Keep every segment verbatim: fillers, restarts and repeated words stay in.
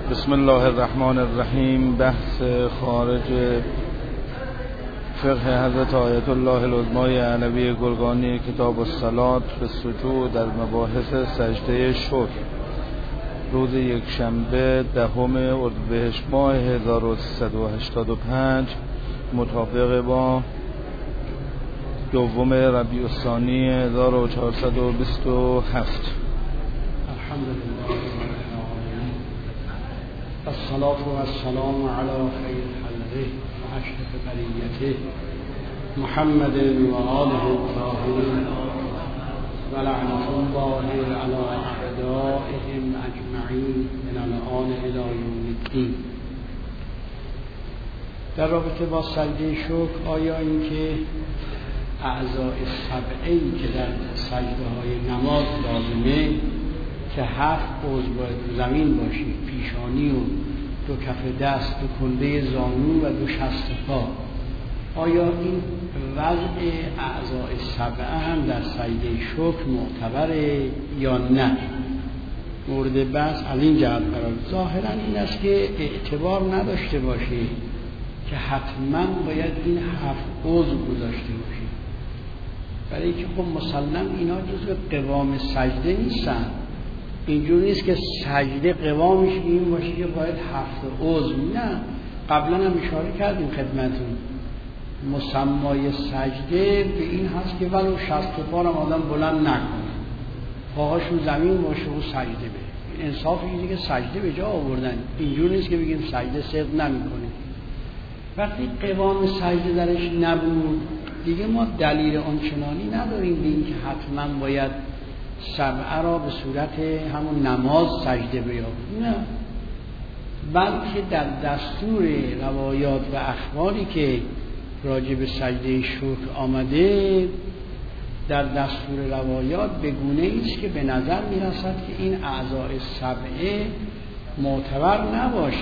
بسم الله الرحمن الرحیم. بحث خارج فقه حضرت آیت الله العظمای علوی گلگانی کتاب الصلاة به سجود در مباحث سجده شکر، روز یکشنبه دهم اردیبهشت ماه هزار و سیصد و هشتاد و پنج مطابق با دوم ربیع الثانی هزار و چهارصد و بیست و هفت. الحمدلله الصلاة والسلام على خير خلقه وأشرف بریته محمد وآله الطاهرين ولعنة الله على أعدائهم أجمعين من الآن إلى يوم الدين. در رابطه با سجده شکر، آیا اینکه اعضاء سبعه‌ای که در سجده های نماز لازمه که هفت عضو باید زمین باشی، پیشانی و دو کف دست، دو کنده زانو و دو شست پا، آیا این وضع اعضاء سبعه هم در سجده شکر معتبره یا نه؟ مورد بحث از این جهت قرار ظاهرا این است که اعتبار نداشته باشی که حتما باید این هفت عضو گذاشته باشی، برای که خب مسلم اینا جزو قوام سجده نیستن. اینجور نیست که سجده قوامش این باشه که باید هفت عضو، نه. قبلا هم اشاره کردیم خدمتون، مسمای سجده به این هست که ولو شست پا هم آدم بلند نکنه، پاهاشون زمین باشه و سجده بره. انصاف اینه که سجده به جا آوردن، اینجور نیست که بگیم سجده صدق نمی‌کنه. وقتی قوام سجده درش نبود دیگه ما دلیل آنچنانی نداریم به این که حتما باید سبعه را به صورت همون نماز سجده بیابیم، نه، بلکه در دستور روایات و اخباری که راجع به سجده شکر آمده، در دستور روایات به گونه است که به نظر می رسد که این اعضاء سبعه معتبر نباشه.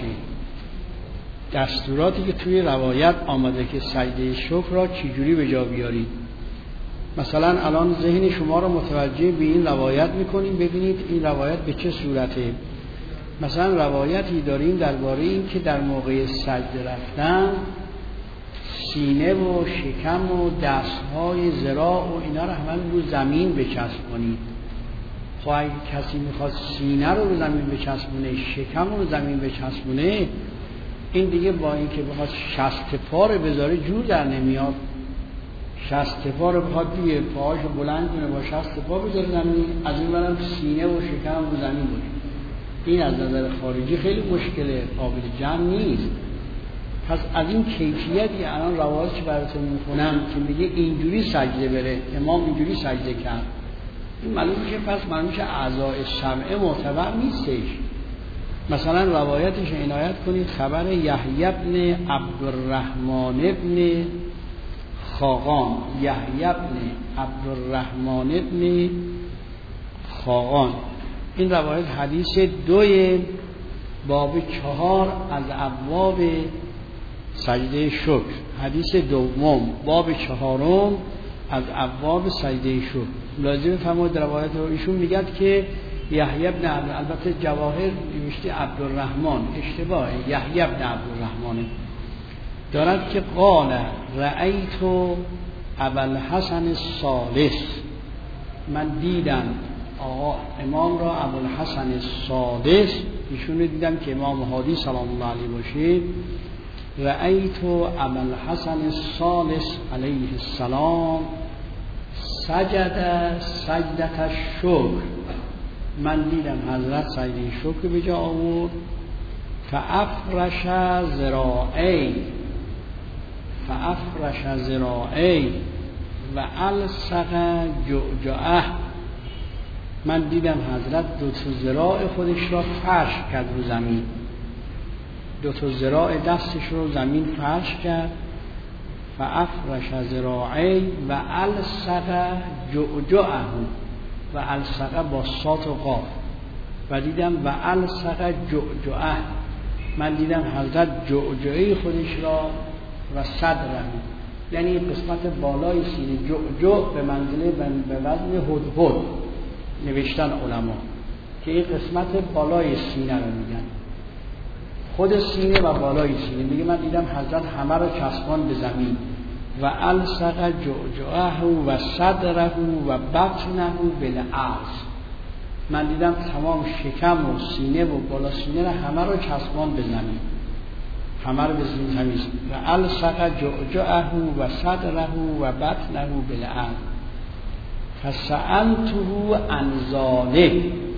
دستوراتی که توی روایت آمده که سجده شکر را چجوری به جا بیارید، مثلا الان ذهن شما رو متوجه به این روایت میکنیم، ببینید این روایت به چه صورته. مثلا روایتی داریم درباره این که در موقع سجده رفتن سینه و شکم و دستهای ذراع و اینا رو همه رو زمین بچسبونید. خب اگه کسی میخواد سینه رو رو زمین بچسبونه، شکم رو زمین بچسبونه، این دیگه با این که بخواد شست پا رو بذاره جور در نمیاد. شست پا رو بخواد دیگه پاهاشو بلند کنه با شست پا بذاره زمین، از این برم سینه و شکم رو زمین باشه، این از نظر خارجی خیلی مشکله، قابل جمع نیست. پس از این کیفیتی الان روایت که براتون میخونم که میگه اینجوری سجده بره، امام اینجوری سجده کرد، این معلومه که پس معلومه که اعضاء سبعه معتبر نیستش. مثلا روایتش عنایت کنید، خبر یحیی بن عبدالرحمن ابن خاقان، یحیی بن عبدالرحمن ابن خاقان، این روایت حدیث دوی باب چهار از ابواب سجده شکر، حدیث دوم باب چهارم از ابواب سجده شکر. لازم فرمود روایت رو ایشون میگد که یحیی بن عبد، البته جواهر نوشته عبدالرحمن، اشتباه، یحیی بن عبدالرحمن دارد که قال رأیت ابوالحسن الثالث، من دیدم آقا امام را ابوالحسن الثالث، ایشون رو دیدم که امام هادی سلام الله علیه باشه. رأیت ابوالحسن الثالث علیه السلام سجد سجدت الشکر، من دیدم حضرت سجده شکر به جا آورد. فافرش ذراعی فافرش ذراعی و الصق جعجعه، من دیدم حضرت دو تا ذراع خودش را فرش کرد رو زمین، دو تا ذراع دستش رو زمین فرش کرد. فافرش ذراعی و الصق جعجعه، و الصق با صاد و قاف، و دیدم و الصق جعجعه، من دیدم حضرت جعجعه خودش را و صدره، یعنی قسمت بالای سینه، جعجع به منزله به وزن هدهد نوشتن علما که این قسمت بالای سینه رو میگن. خود سینه و بالای سینه. میگه من دیدم حضرت همه رو چسبان به زمین و الصق جعجعه و صدره و بطنه بالارض. من دیدم تمام شکم و سینه و بالا سینه رو همه رو چسبان به زمین، همه رو به زمین و الصق جعجعه و صدره و بطنه بالارض. فسألته عن ذلک.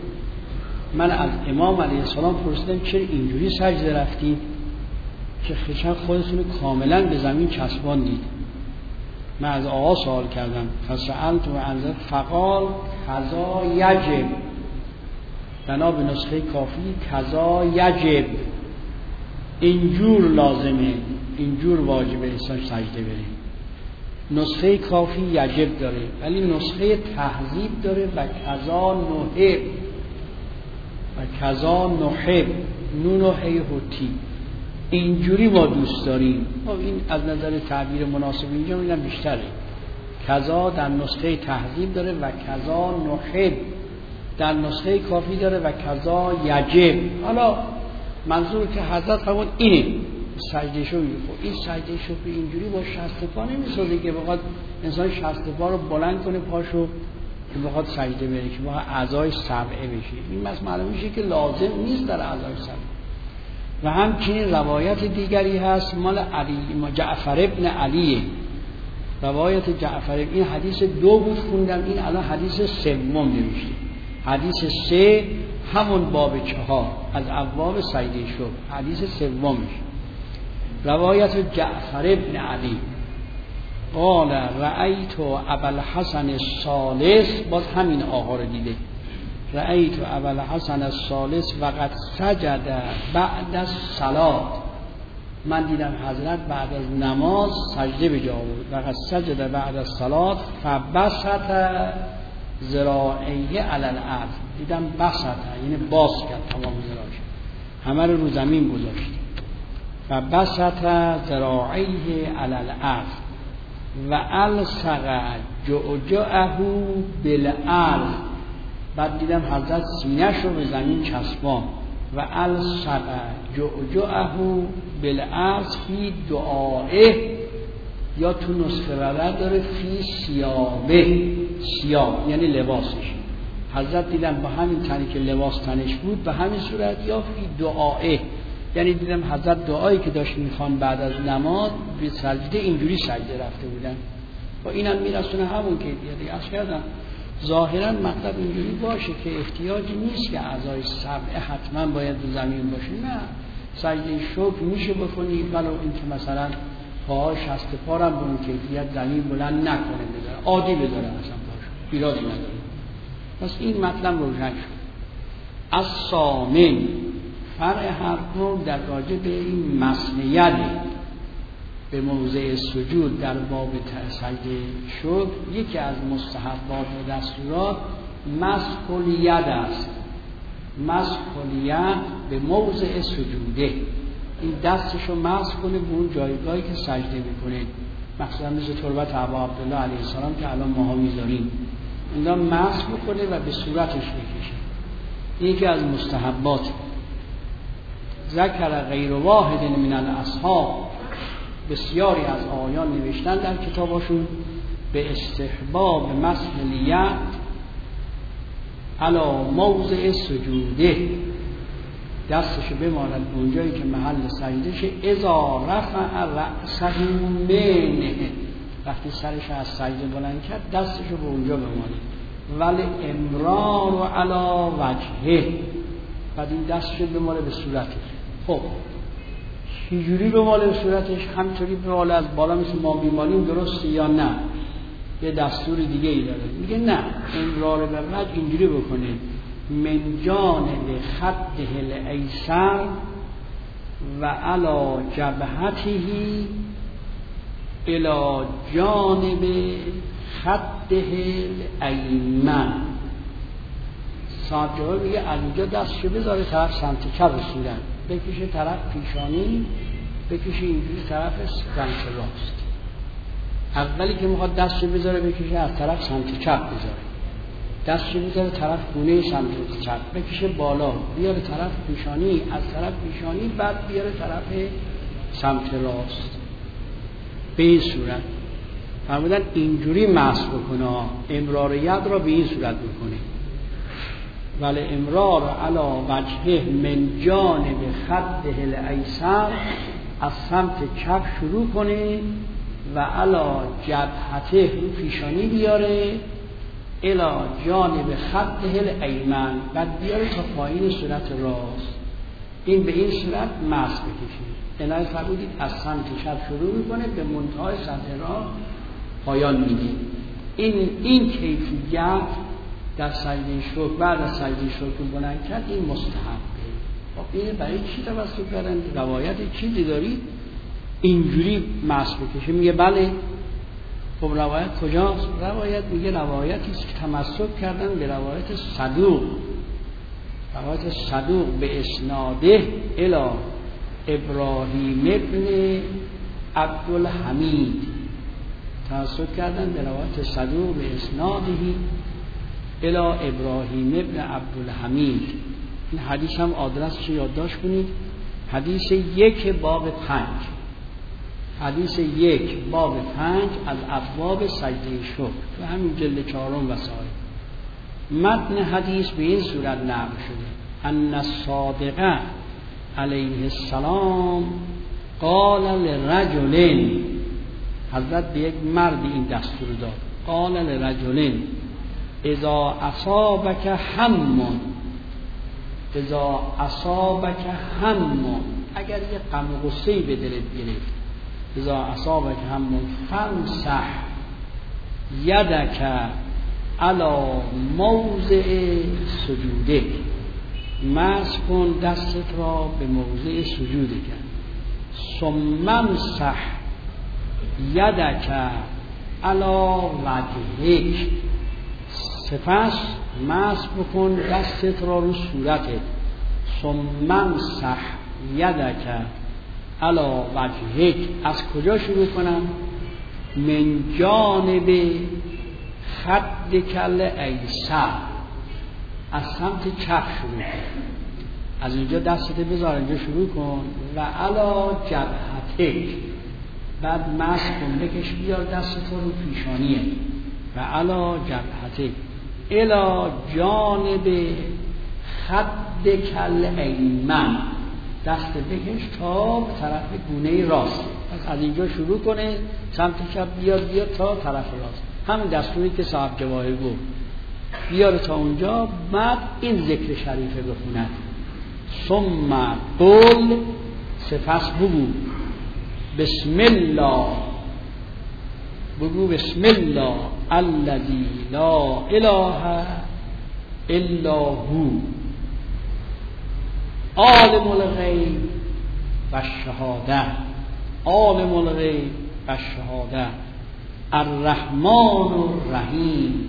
من از امام علیه السلام پرسیدم چرا اینجوری سجده رفتید که خشن خودتون کاملا به زمین چسباندید؟ من از آقا سوال کردم. فسألته عن ذلک فقال کذا یجب. بنا به نسخه کافی کذا یجب، اینجور لازمه، اینجور واجبه انسان سجده بره. نسخه کافی یجب داره ولی نسخه تهذیب داره و کذا نحب و کذا نحب، نون و هی هوتی، اینجوری ما دوست داریم. این از نظر تعبیر مناسب اینجا میگم بیشتره. کذا در نسخه تهذیب داره و کذا نحب در نسخه کافی داره و کذا یجب. حالا منظور که حضرت فرمود اینه سجده شو. این سجده شو اینجوری با شست پا نمیسازه که بخواد انسان شست پا رو بلند کنه پاشو که بخواد سجده بره که بخواد اعضای سبعه بشه. این مثلا معلوم میشه که لازم نیست در اعضای سبعه. و همچنین روایت دیگری هست مال علی جعفر ابن علیه، روایت جعفر. این حدیث دو بود خوندم، این الان حدیث سوم نوشته. حدیث سه همون باب چهار از ابواب سجده شو، حدیث سومش روایت جعفر ابن علی قال رأیت ابوالحسن الثالث، باز همین آقا رو دیده. رأیت ابوالحسن الثالث وقد سجد بعد الصلاة. من دیدم حضرت بعد از نماز سجده به جا آورد. وقد سجد بعد الصلاة فبسط ذراعیه علی الارض. دیدم بسط یعنی باز کرد تمام ذراعش، همه رو رو زمین گذاشت. و بسط ذراعیه علی الارض و الصق جعجعه بالارض. بعد دیدم حضرت سینه‌ش رو به زمین چسبان و الصق جعجعه بالارض فی دعائه، یا تو نسخه ولد داره فی سیابه، سیاب یعنی لباسش. حضرت دیدم با همین تنی که لباس تنش بود به همین صورت، یا فی دعائه یعنی دیدم حضرت دعایی که داشت میخوان بعد از نماز به سجده اینجوری سجده رفته بودن. با اینم میرسونه همون که دیگه اصلا کردم ظاهرا مطلب اینجوری باشه که احتیاجی نیست که اعضای سبعه حتما باید رو زمین باشه. نه، سجده شکر میشه بکنی، ولو این که مثلا پاها شست پارم به اون کیفیت زمین بلند نکنه، بذاره عادی بذاره مثلا پاشو، ایرادی نداره. پس این مطلب روشن شد. از سامن فرع حرف در راجع به این مسنیت به موضع سجود در باب سجده شکر، یکی از مستحبات و دستورات مسح الید است. مسح الید به موضع سجوده، این دستشو مسح کنه به اون جایگاهی که سجده میکنه، مثلا مثل تربت ابا عبدالله علیه السلام که الان ماها میذاریم، اونجا مسح بکنه و به صورتش بکشه. یکی از مستحبات. ذکر غیر واحد من الاصحاب، بسیاری از آیان نوشتن در کتاباشون به استحباب مسح الید علی موضع سجوده، دستشو بماند اونجایی که محل سجدهشه. اذا رفع رأسه منه، وقتی سرش از سجده بلند کرد دستشو به اونجا بماند. ولی امرار علی وجهه، بعد این دستشو بماله به صورتش. خب چجوری بماله به صورتش؟ همطوری بماله از بالا مثل ما بیماریم درسته یا نه؟ یه دستور دیگه ای داره. میگه نه، امرار به وجه اینجوری بکنه من جانب خده الایسر و علی جبهته الی جانب خده الایمن. ساعت میگه از اینجا دستشو بذاره طرف سمت چپ صورت، بکشه طرف پیشانی، بکشه اینجوری طرف سمت راست. اولی که میخواد دستشو بذاره بکشه از طرف سمت چپ بذاره. دستشو میذاره طرف گونه سمت چپ، بکشه بالا بیاره طرف پیشانی، از طرف پیشانی بعد بیاره طرف سمت راست. به این صورت فرمودن اینجوری مسح بکنه. امرار ید را به این صورت بکنه، ولی امرار علی وجهه من جانب خده الایسر، از سمت چپ شروع کنه و علی جبهته رو پیشانی بیاره، الی جانب خده الایمن، بعد بیاره تا پایین صورت راست. این به این صورت مسح بکشید. الهی فرمودید از سمت چپ شروع میکنه به منتهای سطح راه پایان میده. این این کیفیت در سجده شکر بعد از سجده شکر بلند کرد این مستحبه. خب این برای چی توسط کردن؟ روایت چیزی داری اینجوری مسح بکشه؟ میگه بله. خب روایت کجاست؟ روایت میگه روایتی است که تمسک کردن به روایت صدوق، روایت صدوق به اسناده الی ابراهیم ابن عبدالحمید، تمسک کردن به روایت صدوق به اسنادهی الی ابراهیم ابن عبدالحمید. این حدیث هم آدرس چه یادداشت کنید، حدیث یک باب پنج، حدیث یک باب پنج از ابواب سجده شکر و همین جلد چهارم وسائل. متن حدیث به این صورت نقل شده ان الصادق علیه السلام قال لرجل، حضرت به یک مرد این دستور داد، قال لرجل اذا اصابک هم، اذا اصابک هم، اگر یه غم و غصه‌ای به دلت گرفت، اذا اصابک هم فامسح یدک علی موضع سجودک، مسح کن دستت را به موضع سجود کن. ثم امسح یدک علی وجهک، سپس مسح بکن دستت را رو صورتت. ثم امسح یدک علی وجهک، از کجا شروع کنم؟ من جانب خد کل ایسر، از سمت چپ شروع کن، از اینجا دستت بذار اینجا شروع کن و علی جبهتک، بعد مسح کن بکش بیار دستت رو پیشانیه و علی جبهتک الی جانب خد کل ایمن، دست بکش تا به طرف گونه راست، پس از اینجا شروع کنه سمت چپ بیاد بیاد تا طرف راست. همین دستوری که صاحب جواهر گفت بیاره تا اونجا، بعد این ذکر شریفه بخوند. ثم قل، سپس بگو بسم الله، بگو بسم الله الذی لا اله الا هو عالم الغیب و الشهاده، عالم الغیب و الشهاده، الرحمن الرحیم،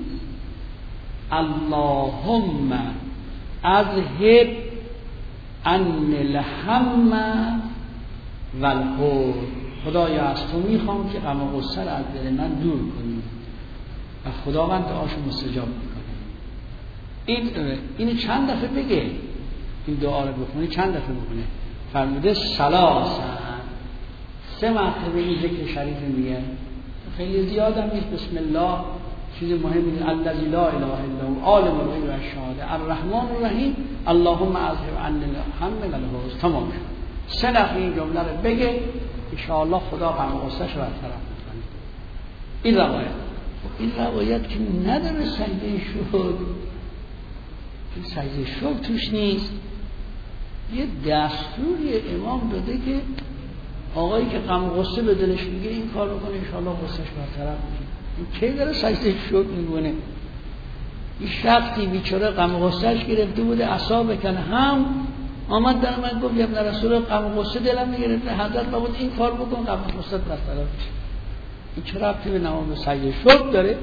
اللهم اذهب عن الهم والحزن، خدایا از تو میخوام که غم و غصه را از دل من دور کنی و خداوند دعاشو مستجاب میکنه. این این چند دفعه بگه، این دعا رو بخونه چند دفعه بخونه؟ فرموده ثلاثا، سه مرتبه این ذکر شریف میگه، خیلی زیاد هم نیست. بسم الله چیز مهمی نیست. الذی لا اله الا هو عالم الغیب و الشهاده الرحمن الرحیم اللهم اذهب عنا الهم والحزن، تمام شد. سه دفعه این جمله رو بگه ان شاء الله خدا غم و غصه‌اش رو برطرف می‌کنه. این روایت، این روایت که نداره سجده شکر، این سجده شکر توش نیست. یه دستوری امام داده که آقایی که غم و غصه به دلش میگه این کار رو کنه ان شاء الله غصه‌اش برطرف میشه. این کی داره سجده شکر میکنه؟ این شخصی بیچاره غم و غصه‌اش گرفته بوده، اعصاب کن هم آمد در من گفت یا ابن رسول غم و غصه دلم میگرفته، حضرت فرمود این کار بکن غم و غصه برطرف میشه. این چرا ربطی به نماز سجده شکر داره؟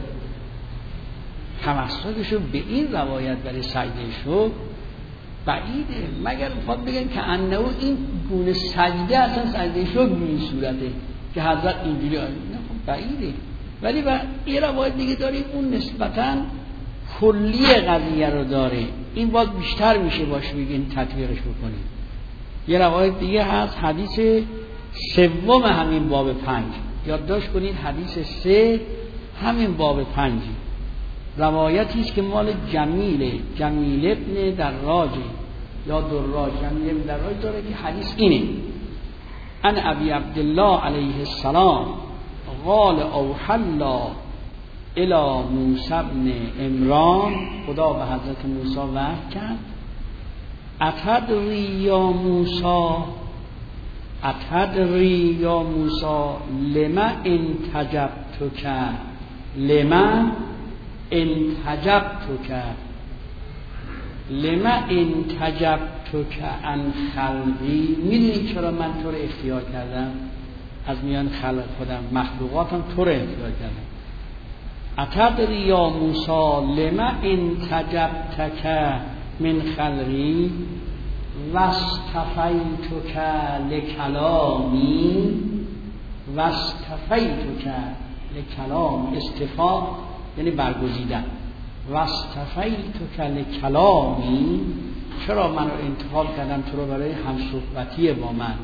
تمسکشو به این روایت برای سجده شکر بعیده، مگر میخواد بگن که انه این گونه سجده اصلا سجده شکر به این صورته که حضرت اینجوری آید، نه خب بعیده. ولی با این روایت دیگه داریم اون نسبتاً کلی قضیه رو داره، این باید بیشتر میشه باشه بگین تطبیقش بکنیم. یه روایت دیگه هست، حدیث سوم همین باب پنج، یادداشت کنید حدیث سه همین باب پنج، روایتی است که مال جمیل جمیل ابن دراج یا دراج جمیل ابن دراج داره که حدیث اینه: ان ابی عبدالله علیه السلام قال اوحی الله الی موسی بن عمران، خدا به حضرت موسی وحی کرد: اتدری یا موسی اتدری یا موسی لما انتجبتک لما انتجبتک لما انتجبتک عن خلقی، میدونی چرا من تو رو اختیار کردم از میان خلق خودم، مخلوقاتم تو رو اختیار کردم. اتدری یا موسی لما انتجبتک من خلقی واصطفیتک لکلامی واصطفیتک لکلام، استفا یعنی برگزیدن، واصطفیتک لکلامی، چرا من رو انتخاب کردم تو رو برای همصحبتی با من.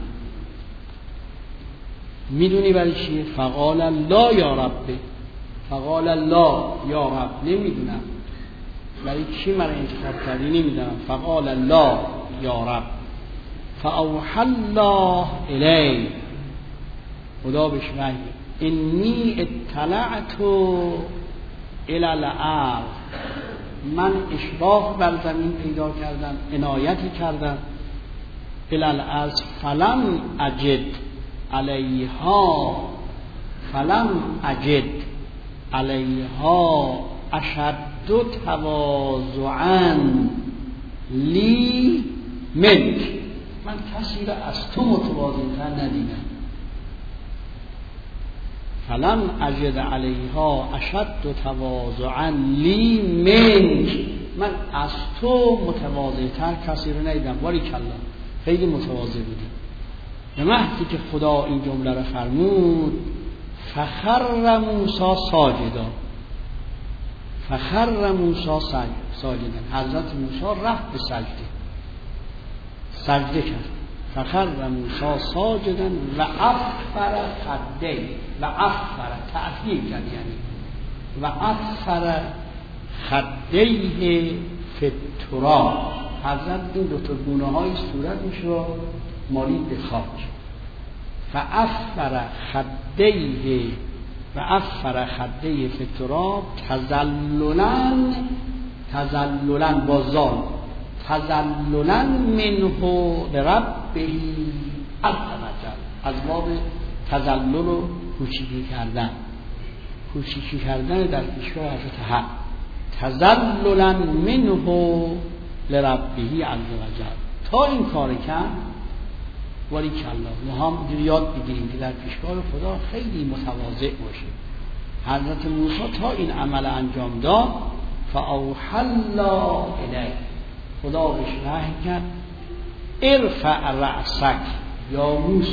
میدونی برای چیه؟ فقال لا یا رب، فقال لا یا رب، نمیدونم برای چی من رو انتخاب کردی، نمیدونم. فقال لا یا رب فاوحی الله الی، خدا بهش وحی: انی اطلعت الی الارض، من اشراف بر زمین پیدا کردم، عنایتی کردم. الی الارض فلم اجد علیها فلم اجد علیها اشد تواضعا لی منک، من کسی را از تو متواضع‌تر ندیدم. فلم اجد علیها اشد تواضعا لی منک، من از تو متواضع‌تر کسی را ندیدم. باریکلا، خیلی متواضع بودی. به محضی که خدا این جمله را فرمود: فخر موسی ساجدا، فخر موسی ساجدا، حضرت موسی رفت به سجده، سجده کرد. فخر موسی ساجدا و افر خده، و افر تأثیر کرد، یعنی و افر خدیه فی التراب، حضرت این دو تا گونه های صورتش رو مالید به خاک. فافر خدیه و افر خدیه فی التراب تذللا، تذللا با زال، تذللا منه لربه عز وجل، از باب تذلل و کوچیکی کردن، کوچیکی کردن در پیشگاه حضرت حق، تذللا منه لربه عز وجل. تا این کار کرد، ولی کلا ما هم یاد بگیریم که در پیشگاه خدا خیلی متواضع باشیم. حضرت موسی تا این عمل انجام داد، فاوحی الله الیه، خدا بهش وحی کرد: ارفع رأسک یا موسی،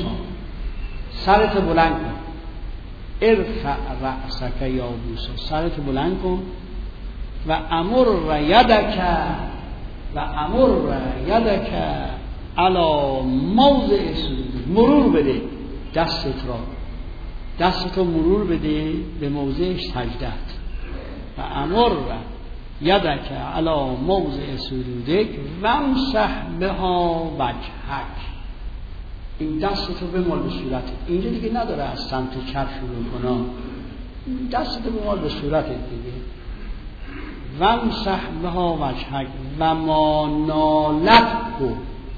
سرت بلند کن. ارفع رأسک یا موسی، سرت بلند کن. و امر یدک و امر یدک علی موضع سجود، مرور بده دستت را، دستت رو مرور بده به موضع سجدت. و امر یدک علی موضع سجودک وامسح بها وجهک، این دستت رو بمال به صورتت. اینجا دیگه نداره از سمت چپ شروع کنم، دستت رو بمال به صورتت دیگه. وامسح بها وجهک و ما نالته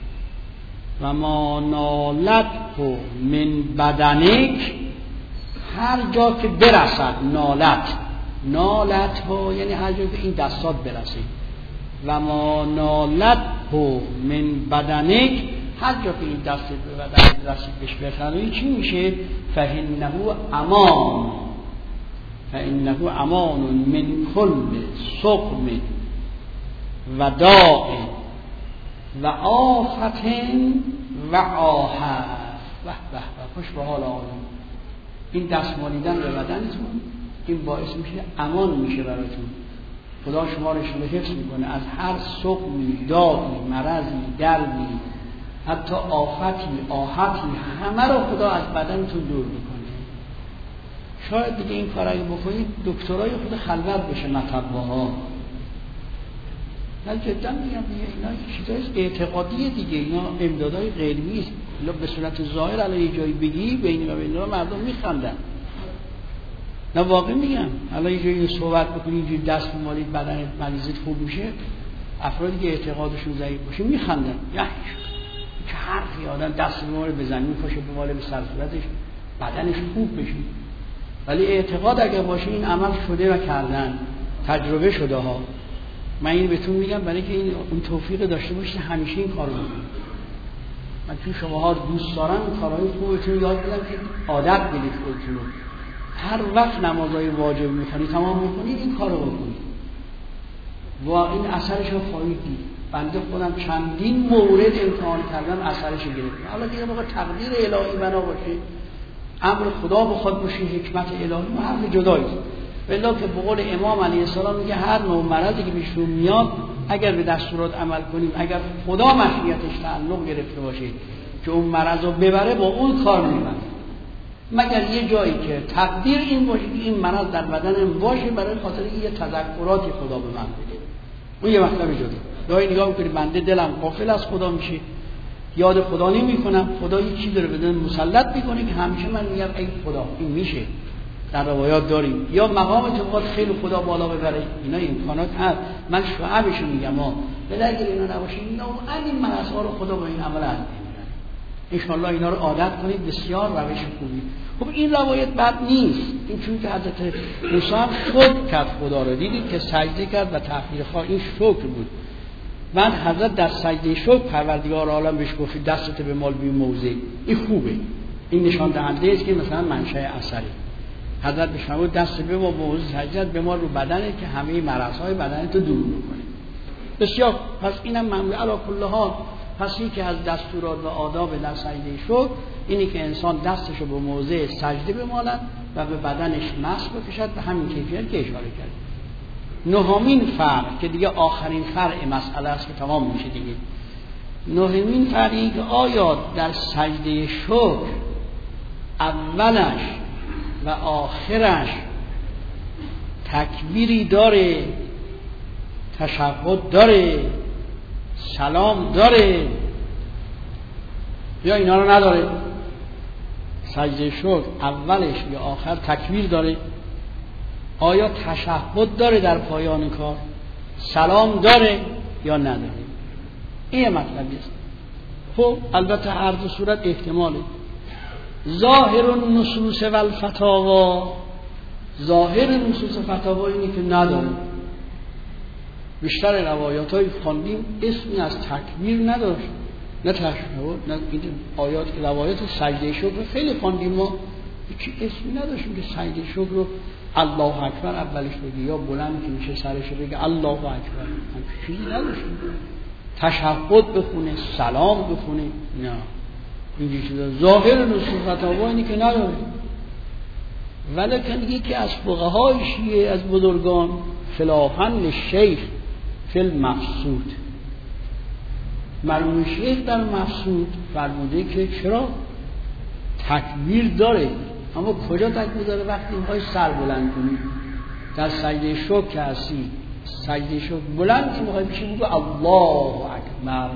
و ما نالته من بدنک، هر جا که برسد، نالت نالت ها یعنی هر جا که این دستات برسه. و ما نالته من بدنک، هر جا که این دست به بدن رسید بهش بخنوی چی میشه؟ فإنه امان، فإنه امان من کل سقم و داء و آفت و آهت. وح وح وح، خوش به حال آقایون. این دست مالیدن به بدنتون این باعث میشه امان میشه براتون. خدا شما رو حفظ میکنه از هر سقمی، داغی، مرضی، دردی، حتی آفتی، آهتی، همه رو خدا از بدنتون دور میکنه. شاید دیگه این کار اگه بکنید دکترای خود خلوت بشه مطبه ها. من جدا میگم اینا چیزای اعتقادیه دیگه، اینا امدادهای غیبی است. به صورت ظاهر الان یه جایی بگی بین و بین مردم میخندن. نه واقعا میگم الان یه جایی صحبت بکنی اینجوری دست بمالید بدن مریضت خوب میشه، افرادی که اعتقادشون ضعیف باشه میخندن. یعنی چه حرفی، آدم دست بماله به زمین پاشه بماله به سر صورتش بدنش خوب بشه. ولی اعتقاد اگه باشه این عمل شده و کردن، تجربه شده ها. من این بهتون میگم برای که این اون توفیق داشته باشید همیشه این کارو بکنید. من چون شماها دوست دارم این کارهای خوبتون یاد بدم که عادت بدید خودتون رو. هر وقت نمازهای واجب میخونید تمام میکنید این کارو بکنید و این اثرش رو خواهید دید. بنده خودم چندین مورد امتحان کردم اثرش رو گرفتم. حالا دیگه موقع تقدیر الهی بنا باشه، امر خدا بخواد باشه، حکمت الهی ما حرف جدایی. بلا که به قول امام علیه السلام میگه هر نوع مرضی که پیش میاد اگر به دستورات عمل کنیم، اگر خدا مشیتش تعلق گرفته باشه که اون مرض رو ببره، با اون کار میبره. مگر یه جایی که تقدیر این باشه که این مرض در بدن باشه برای خاطر یه تذکراتی خدا به من بده، اون یه مطلب جدا. دایی نگاه میکنی بنده دلم غافل از خدا میشه، یاد خدا نمیکنم، خدا یه چیزی رو بدن مسلط میکنه که همیشه من میگم ای خدا این میشه. در روایات داریم یا مقام تو خیلی خدا بالا ببره، اینا امکانات هست. من شعبش میگم ها به اگر اینا نباشه اینا این مرض‌ها رو خدا با این عمل انجام میده. ان شاء الله اینا رو عادت کنید، بسیار روش خوبی. خب این روایت بد نیست، این چون که حضرت موسی هم شکر کرد خدا رو، دیدید که سجده کرد و تحقیر خواه، این شکر بود. من حضرت در سجده شکر پروردگار عالم بهش گفت دستت به مال بی موضع، این خوبه، این نشان دهنده است که مثلا منشأ اثری. حضرت بهش فرمود دست به ما موضع سجدت به ما رو بدنه که همه مرض‌های بدنت رو دور می‌کنه. بسیار پس اینم ممنوع علی کل حال. پس این که از دستورات و آداب در سجده شکر اینی که انسان دستش رو به موضع سجده بمالد و به بدنش مس بکشد به همین کیفیت که اشاره کرد. نهمین فرع که دیگه آخرین فرع مسئله است که تمام میشه دیگه. نهمین فرعی که آیا در سجده شکر اولش و آخرش تکبیری داره، تشهد داره، سلام داره یا اینا رو نداره؟ سجده شکر اولش یا آخر تکبیر داره؟ آیا تشهد داره در پایان کار؟ سلام داره یا نداره؟ این مطلبی است. خب البته هر دو صورت احتماله. ظاهر النصوص و الفتاوا، ظاهر نصوص فتاوا اینی که نداره. بیشتر روایات های خواندیم اسمی از تکبیر نداشت، نه تشهد، نه آیات که روایات سجده شکر خیلی خواندیم ما، هیچ اسمی نداشتیم که سجده شکر رو الله اکبر اولش بگی یا بلند که میشه سرش بگه الله اکبر، چیزی نداشتیم. تشهد بخونه، سلام بخونه، نه اینجوری چیزا. ظاهر نصوص فتاوا اینی که نداره. ولیکن یکی از فقهای شیعه از بزرگان خلافاً للشیخ فی المقصود، مرحوم شیخ در مقصود فرموده که چرا تکبیر داره، اما کجا تکبیر داره؟ وقتی میخوای سر بلند کنی در سجده شکر که هستی، سجده شکر بلند میخوای بشی بگو الله اکبر.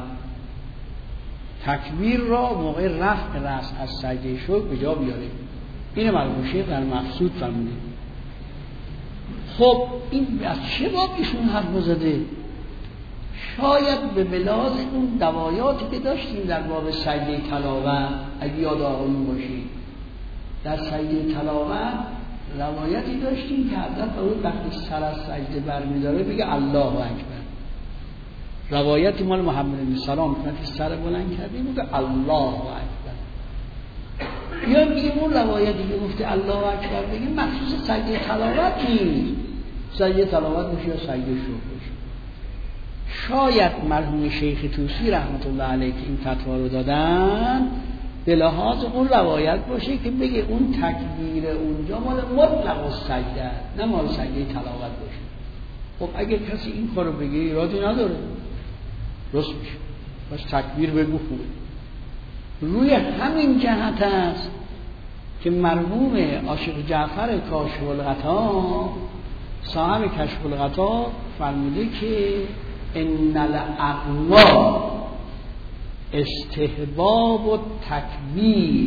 تکبیر را موقع رفع رأس از سجده شکر به جا بیاره. این مرحوم شیخ در مقصود فرموده. خب این از چه باب ایشون حرف زده؟ شاید به بلاز اون دوایاتی که داشتیم در باب سجده تلاوت، اگه یاد آقایون باشید در سجده تلاوت روایتی داشتیم که حضرت فرمود وقتی سر از سجده برمی‌داره بگه الله اکبر. روایتی مال محمد بن سلام وقتی سر بلند کرده میگه الله اکبر. یا میگه اون روایتی که گفته الله اکبر بگه مخصوص سجده تلاوت نیست، سجده تلاوت میشه یا سجده شکر. شاید مرحوم شیخ طوسی رحمت الله علیه که این فتوا رو دادن به لحاظ اون روایت باشه که بگه اون تکبیر اونجا مال مطلق السجده نه مال سجده تلاوت باشه. خب اگه کسی این کارو بگه ایرادی نداره، درست میشه. پس تکبیر بگو خوبه. روی همین جهت است که مرحوم عاشق جعفر کاشف الغطا صاحب کشف الغطا فرموده که ان الاقوا استحباب و تکبیر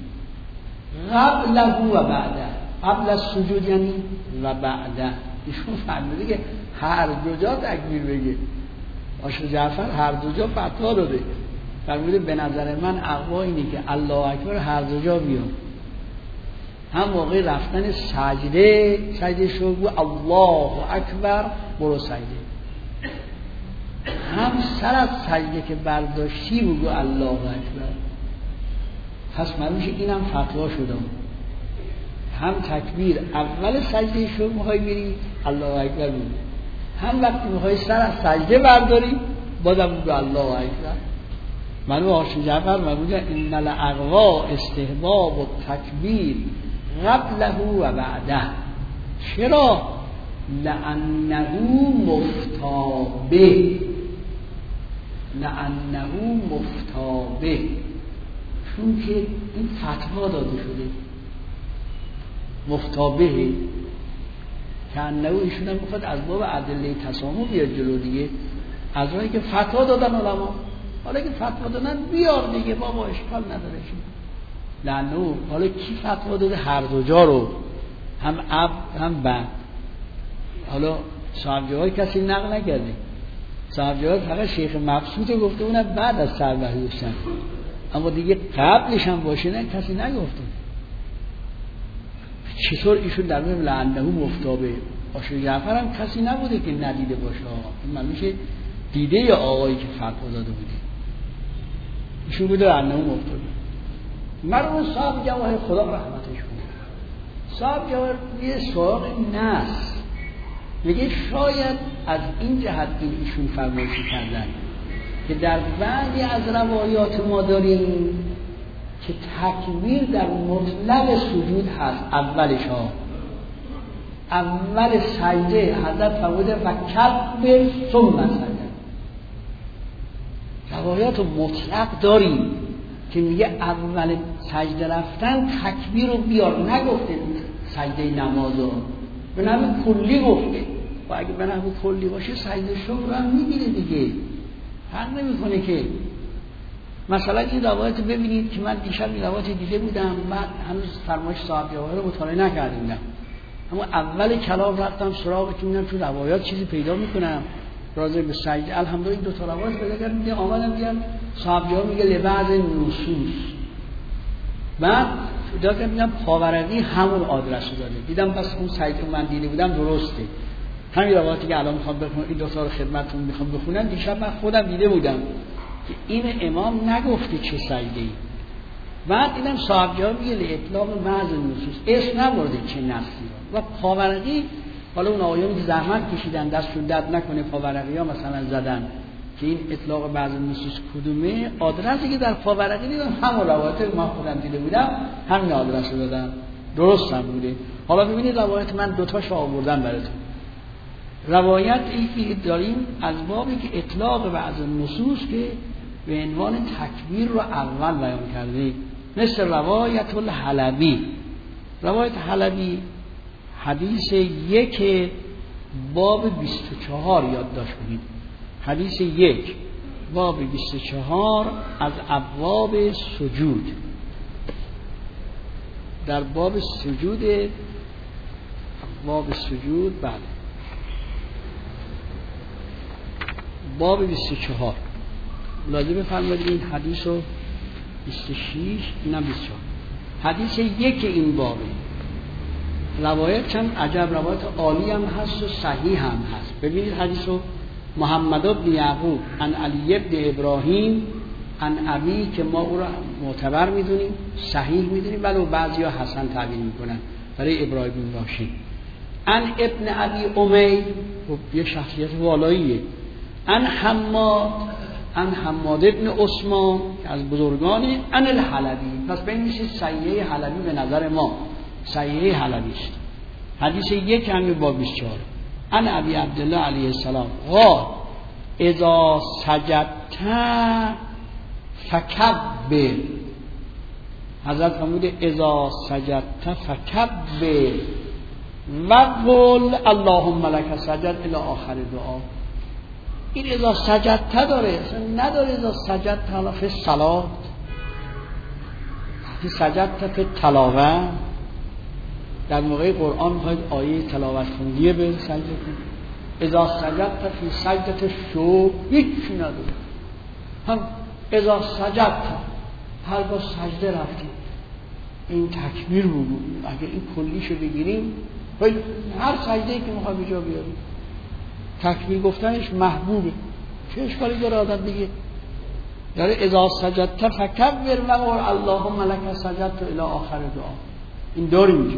قبله و بعده. قبل از سجود یعنی و بعده. ایشون فرموده که هر دو جا تکبیر بگه. عاشق جعفر هر دو جا فتوا داده، فرموده به نظر من اقوا اینه که الله اکبر هر دو جا بیاد، هم موقع رفتن سجده سجده شو بگو الله اکبر برو سجده، هم سر از سجده که برداشتی بگو الله اکبر. پس معلومه اینم فتوا شده، هم تکبیر اول سجده شو میخوای بری الله اکبر بگو، هم وقتی میخوای سر از سجده برداری بازم بگو الله اکبر. معلومه عاشق جعفر معلومه ان الاقوا استحباب و تکبیر قبله و بعده. چرا؟ لانه مفتابه، لانه مفتابه، چون که این فتوا داده شده. مفتابه که انه ایشون هم میخواد از باب ادله تسامح بیاد جلو دیگه، از راهی که فتوا دادن علما. حالا که فتوا دادن بیار دیگه بابا، اشکال نداره. لانه حالا کی فتوا داده؟ هر دو جا رو، هم اب هم بعد. حالا صاحب جواب کسی نقل نکرده، صاحب جواب فقط شیخ مبسوط گفته اونم بعد از سربحری حسین، اما دیگه قبلش هم باشه نه کسی نگفته. چطور ایشون در مورد لعنه مفتابه؟ عاشق جعفر هم کسی نبوده که ندیده باشه، این معلومه دیده یا آقایی که فتوا داده بوده ایشون بوده لعنه مفتابه. مرحوم صاحب جواهر خدا رحمتش کنه، صاحب جواهر یه سراغ نص میگه شاید از این جهت این ایشون فرمایشی کردن که در بعضی از روایات ما داریم که تکبیر در مطلق سجود هست. اولش ها اول سجده حضرت فرموده و کبر ثم سجد. روایات مطلق داریم که میگه اول سجده رفتن تکبیر رو بیار، نگفته سجده نمازو، به نحو کلی گفته. و اگه به نحو کلی باشه سجده شکر هم میگیره دیگه، فرق نمیکنه که. مثلا این روایت ببینید که من دیشب این روایت دیده بودم، بعد هنوز فرمایش صاحب جواهر رو مطالعه نکردم، اما اول کلام رفتم سراغ که میدم تو روایات چیزی پیدا میکنم راجع به سجده. الحمدلله این دو تا روایت پیدا کردم، میگه آمدم دیدم صاحب جواهر میگه لبعض نصوص، بعد دیدم میگم پاورقی همون آدرس رو داده، دیدم بس اون سجده من دیده بودم درسته. همین روایتی که الان میخوام بخونم این دو تا رو خدمتتون میخوام بخونم، دیشب من خودم دیده بودم که این امام نگفته چه سجده‌ای. بعد دیدم صاحب جواب میگه اطلاق بعض نصوص، اسم نبرده چه نصی و پاورقی. حالا اون آقایانی که زحمت کشیدن دستشون درد نکنه پاورقی ها مثلا زدن که این اطلاق بعض نصوص کدومه، آدرسی که در پاورقی دیدم همون روایت من خودم دیده بودم همین آدرس رو دادم، درست هم بوده. حالا ببینید روایت من دو تاشو آوردم براتون. روایت ای که داریم از بابی که اطلاق بعض نصوص که به عنوان تکبیر رو اول بیان کرده، مثل روایت الحلبی. روایت حلبی حدیث یک باب بیست و چهار یادداشت کنید. حدیث یک باب بیست و چهار از ابواب سجود، در باب سجود، باب سجود بله باب بیست و چهار لازم بفرمایید این حدیث رو بیست و شش اینم بیست و چهار حدیث یک این بابه. روایت چند عجب روایت عالی هم هست و صحیح هم هست. ببینید حدیث رو: محمد بن یعقوب عن علی بن ابراهیم عن ابی، که ما او را معتبر میدونیم صحیح میدونیم، ولی بعضیا حسن تعبیر میکنن برای ابراهیم بن راشد. عن ابن ابی امیر، یه شخصیت والاییه. عن حماد عن حماد ابن عثمان که از بزرگانی. عن الحلبی، پس بنویسید صحیح حلبی به نظر ما صحیح حلبی است. حدیث یک همین باب بیست و چهار. ان ابی عبدالله علیه السلام قال اذا سجدت فکبر. حضرت فرمود اذا سجدت فکبر و قل اللهم لك سجد الی آخر دعا. این اذا سجدت داره، اصلا نداره اذا سجدت حالا فی الصلاة، فی سجدت فی تلاوه. در موقع قرآن میخواید آیه تلاوت خوندیه به سجده کنید. اذا سجدت فی سجدت شو هیچی نداره. هم اذا سجدت هر با سجده رفتیم این تکبیر بگو. اگر این کلیشو بگیریم هر سجده‌ای که میخواد به جا بیاریم تکبیر گفتنش محبوبه. چه اشکالی داره آدم بگه داره اذا سجدت فکبر و قل اللهم لك سجدت الی آخر دعا. این داریم اینجا.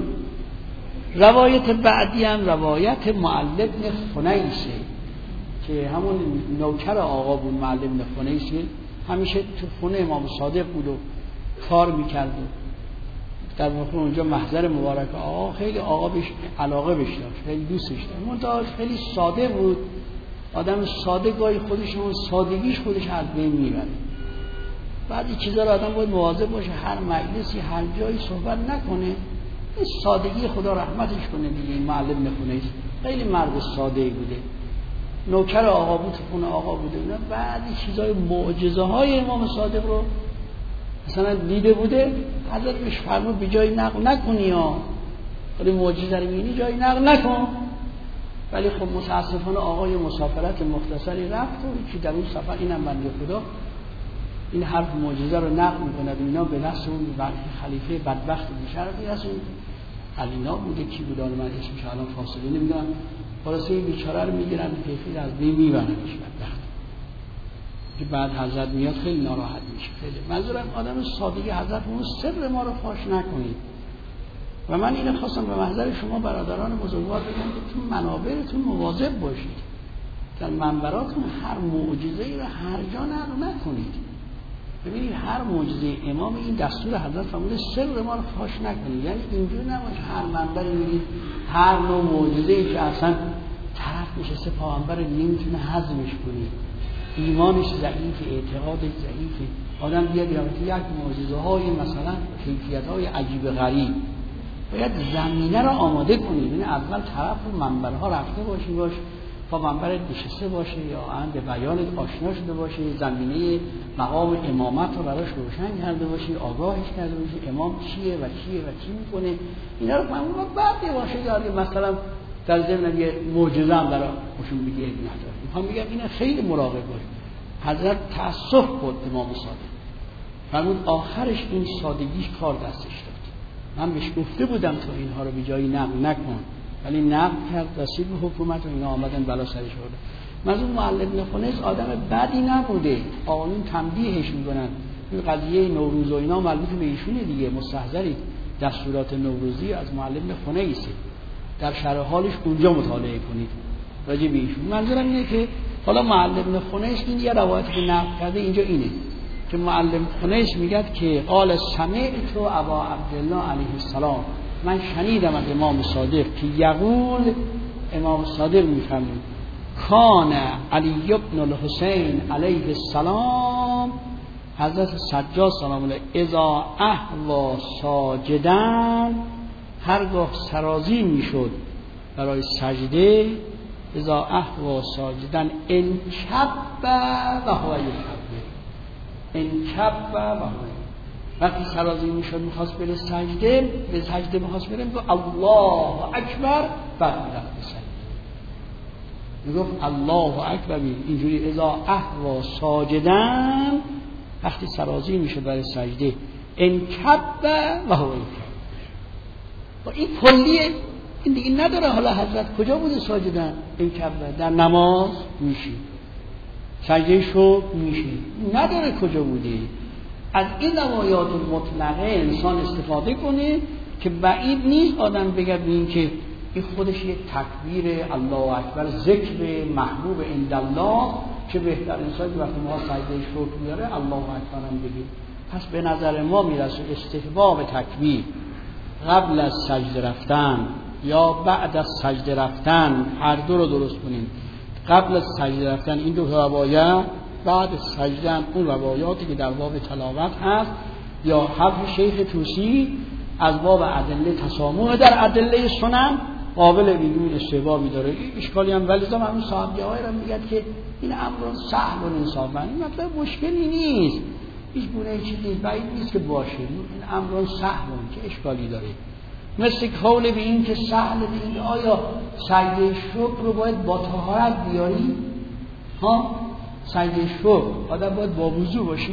روایت بعدی هم روایت معلم بن خنیسه که همون نوکر آقا بود. معلم بن خنیسه همیشه تو خونه امام صادق بود و کار میکرد و در واقع اونجا محضر مبارک آقا خیلی آقا بهش علاقه بهش داشت، خیلی دوستش داشت. منتها خیلی ساده بود. آدم ساده گاهی خودش اون سادگیش خودش از بین میبره. بعضی چیزا رو آدم باید مواظب باشه هر مجلسی هر جایی صحبت نکنه. این سادگی خدا رحمتش کنه دیگه. این معلم نخونه خیلی مرد ساده بوده، نوکر آقا بود، خونه آقا بوده. اینا بعضی چیزای معجزه های امام صادق رو مثلا دیده بوده. حضرت بهش فرمود به جای نقل نکنی یا ولی معجزه رو می‌بینی جای نقل نکن. ولی خب متاسفانه آقای مسافرت مختصری رفت و چی در اون سفر اینم بنده خدا این حرف معجزه رو نقل می‌کنه و اینا به دست اون خلیفه بدبخت بشر میرسون. علینا بوده کی بود من اسمش الان فاصله نمیدونم. خلاصه این بیچاره رو میگیرن کیفی از بین میبرنش بدبخت. که بعد حضرت میاد خیلی ناراحت میشه. خیلی منظورم آدم سادگی حضرت اون سر ما رو فاش نکنید. و من اینو خواستم به محضر شما برادران بزرگوار بگم که تو منابرتون مواظب باشید. در منبراتون هر معجزه‌ای رو هر جا نقل نکنید. ببینید هر معجزه امام این دستور حضرت فرموده سر ما رو فاش نکنید. یعنی اینجور نباشه هر منبری میگید هر نوع معجزه‌ای که اصلا طرف نشسته پیامبر نمیتونه هضمش کنه، ایمانش ضعیف، اعتقادش ضعیفه، آدم بیاد یا یک معجزه های مثلا کیفیت های عجیب غریب باید زمینه رو آماده کنید. یعنی اول طرف رو منبرها رفته باشی باش تا منبر نشسته باشه یا آن به بیانت آشنا شده باشه، زمینه مقام امامت رو براش روشن کرده باشی، آگاهش کرده باشی امام چیه و چیه و چی میکنه. اینا رو فهمون و بعد باشه یا مثلا در ضمن یه معجزه هم براشون بگه نداره. میخوام بگم اینا خیلی مراقب باش. حضرت تأسف بود امام صادق فرمود آخرش این سادگیش کار دستش داد. من بهش گفته بودم تو اینها رو به جایی نقل نکن، ولی نقل کرد رسید به حکومت و اینا آمدن بلا سرش آوردن. منظور معلم ابن خنیس آدم بدی نبوده، قانون تنبیهش میکنن. این قضیه نوروز و اینا مربوط به ایشونه دیگه، مستحضرید دستورات نوروزی از معلم ابن خنیسه. در شرح حالش اونجا مطالعه کنید راجع به ایشون. منظورم اینه که حالا معلم ابن خنیس این یه روایتی که نقل کرده اینجا اینه که معلم خنیس میگه که قال سمعت ابا عبدالله علیه السلام، من شنیدم از امام صادق که یقول، امام صادق میفرمود کان علی بن الحسین علیه السلام، حضرت سجاد سلام الله اذا احوا ساجدن، هرگاه سرازی میشد برای سجده، اذا احوا ساجدن انکب و هو یکبر، انکب و هو، وقتی سرازی میشد میخواست بره سجده، به سجده میخواست بره میگفت الله اکبر، بعد میرفت به سجده میگفت الله اکبر. اینجوری اذا احوا ساجدن، وقتی سرازی میشد برای سجده انکب و هو یکبر. و این کلیه، این دیگه نداره حالا حضرت کجا بوده ساجدن، این کبه در نماز میشه، سجده شکر میشه، نداره کجا بوده. از این روایات مطلقه انسان استفاده کنه که بعید نیست آدم بگه این که این خودش یک تکبیر الله اکبر، ذکر محبوب عندالله، که بهتر انسان که وقتی ما سجده شکر میاره الله اکبر هم بگه. پس به نظر ما میرسه استحباب تکبیر قبل از سجده رفتن یا بعد از سجده رفتن، هر دو رو درست کنیم. قبل از سجده رفتن این دو روایت، بعد از سجده اون روایاتی که در باب تلاوت هست، یا حرف شیخ طوسی از باب ادله تسامح در ادله سنن قابل بدون استحبابی داره. این اشکالی هم ولی زمان اون صحابیه های را میگد که این امر سهل و انصافا، این مطلب مشکلی نیست، هیچ گونه چیزی بعید نیست که باشه، این امر سهل که اشکالی داره. مثل قول به این که سهل به این آیا سجده شکر رو باید با طهارت بیاری؟ ها سجده شکر آدم باید با وضو باشه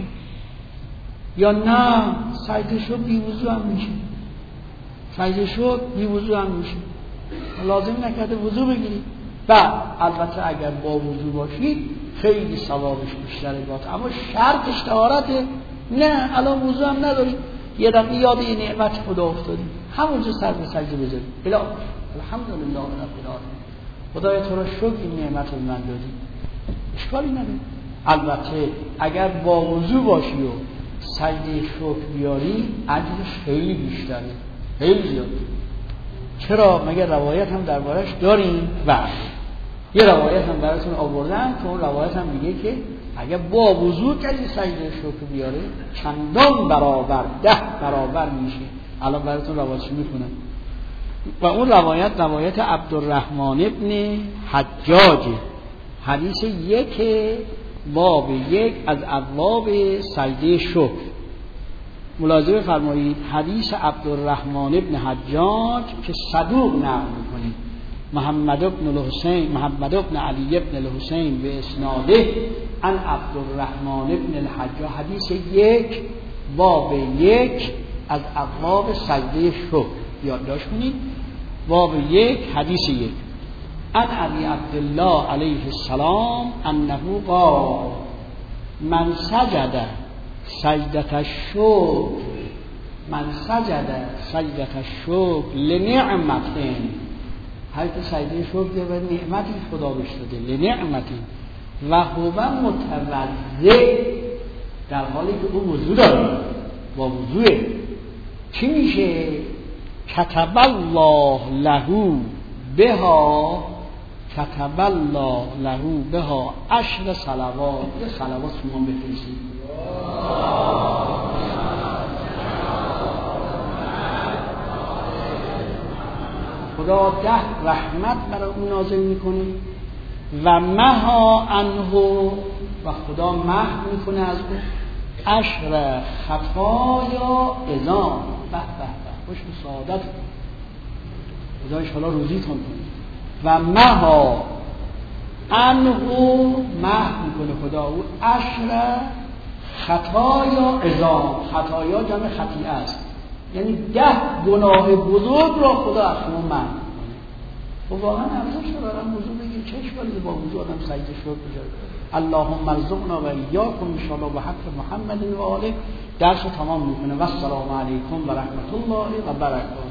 یا نه سجده شکر بی وضو هم میشه؟ سجده شکر بی وضو هم میشه، لازم نکرده وضو بگیری. و البته اگر با وضو باشید خیلی ثوابش بیشتره باید، اما شرطش طهارته. نه الان وضو هم نداری، یه دقیقه یاد این نعمت خدا افتادی، همونجا سر به سجده بذاری، الا الحمدلله رب العالمین، خدای تو را شکر این نعمت رو من دادی، اشکالی نداره. البته اگر با وضو باشی و سجده شکر بیاری اجرش خیلی بیشتره، خیلی زیاده. چرا؟ مگر روایت هم دربارش داریم؟ و یه روایت هم براتون آوردن که اون روایت هم میگه که اگر با وضو کسی سجده شکر بیاره چندان برابر، ده برابر میشه. الان براتون روایتش میکنم. و اون روایت روایت عبدالرحمن ابن حجاج، حدیث یک باب یک از ابواب سجده شکر. ملاحظه فرمایید حدیث عبدالرحمن ابن حجاج که صدوق نقل میکنه، محمد ابن الحسین محمد ابن علی ابن الحسین به اسناده عن عبدالرحمن ابن الحجاج، حدیث یک باب یک از ابواب سجده شکر. یادداشت کنید باب یک حدیث یک. عن ابی عبدالله علیه السلام انه قال من سجد سجدت الشکر من سجد سجدت الشکر لنعمتین، هر که سجده شکر به نعمتی خدا بهش داده، لنعمتین و هو متوضع، در حالی که او وضو داره، با وضوه، چی میشه؟ کتب الله له بها کتب الله له بها عشر صلوات. یه صلوات شما بفرستید. خدا ده رحمت برای اون نازل میکنه و مها عنه، و خدا محو میکنه از اون عشر خطایا اذام. به به به خوش و سعادت، خدا انشاءالله روزیتون کنه. و مها عنه، محو میکنه خدا او عشر خطایا اذام. خطایا جمع خطیئه است، یعنی ده گناه بزرگ را خدا از شما محو میکنه. و واقعا ارزش دارم وضو بگیر، چه اشکالی با وضو آدم سجده شکر بجاره. اللهم ارزقنا و ایاکم ان شاء الله و حق محمد و آله. درس تمام میکنه. و السلام علیکم و رحمت الله و برکاته.